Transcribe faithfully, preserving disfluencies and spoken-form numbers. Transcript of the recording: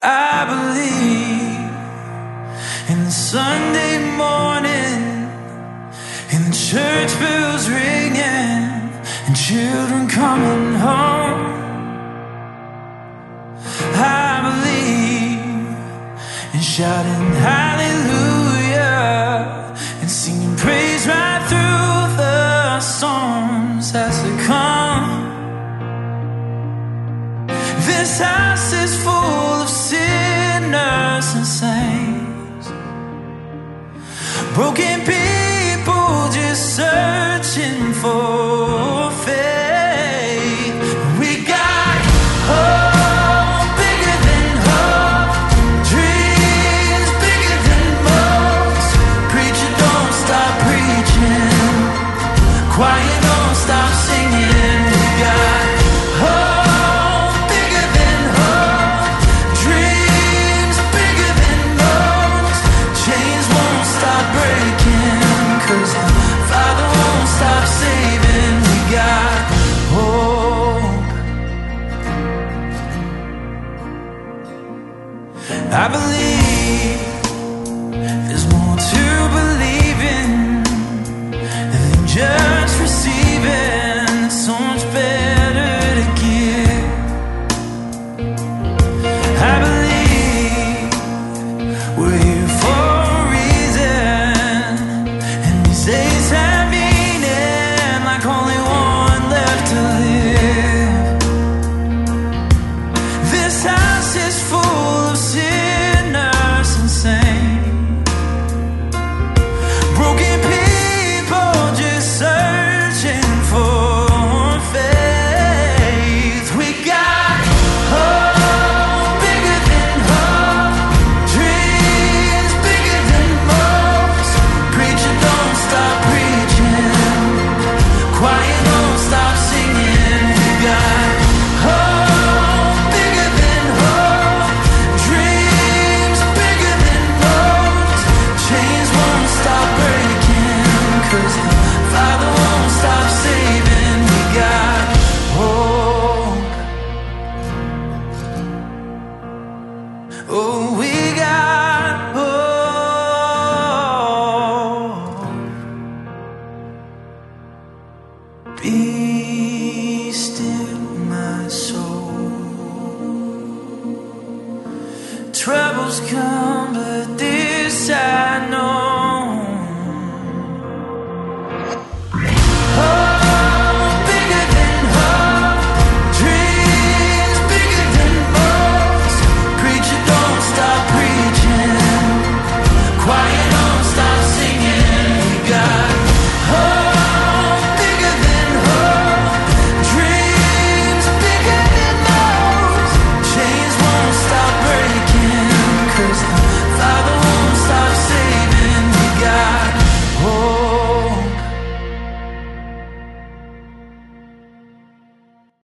I believe in the Sunday morning, in the church bells ringing, and children coming home. I believe in shouting hallelujah and singing praise right through the storms as they come. This house is full of sinners and saints, broken people just searching for faith. We got hope bigger than hope, dreams bigger than most. Preacher, don't stop preaching, choir, don't stop singing. We got hope. I believe there's more to believe in than just receiving. It's so much better to give. I believe we're here for a reason, and these days have meaning like only one left to live. This house is full of sin, broken people just searching for faith. We got hope bigger than hope, dreams bigger than most. Preacher, don't stop preaching, choir, don't stop singing. We got hope bigger than hope, dreams bigger than most. Chains won't stop breaking, 'cause the Father won't stop saving. We got hope. Oh, we got hope. Be still, my soul. Troubles come, but this side